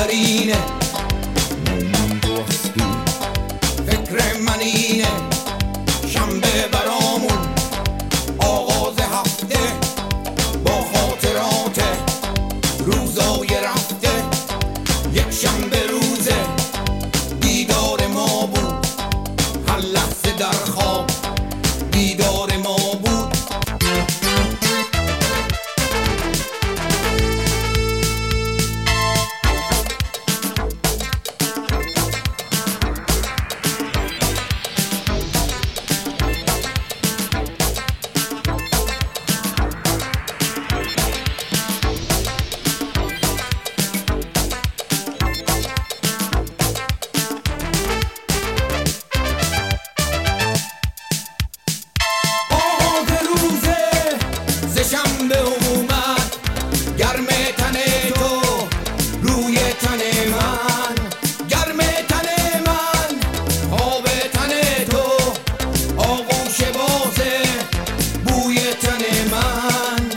بهترینه، مومن دوستی فکر من اینه. شنبه برامون آغاز هفته با خاطرات روزای رفته. یک شنبه روزه دیدار ما بود، هر لحظه در خواب دیدار ما بود. شنبه اومد گرم تن تو روی تن من، گرم تن من آب تن تو، آغوش بازه بوی تن من.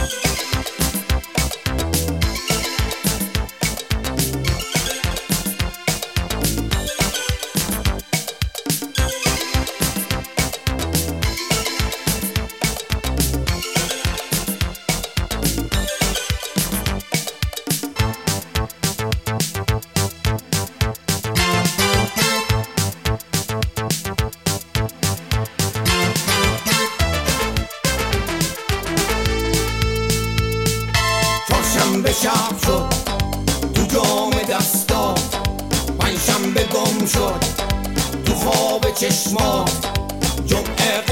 شنبه شب شد تو جام دستات، پنجشنبه گم شد تو خواب چشمات، جمعه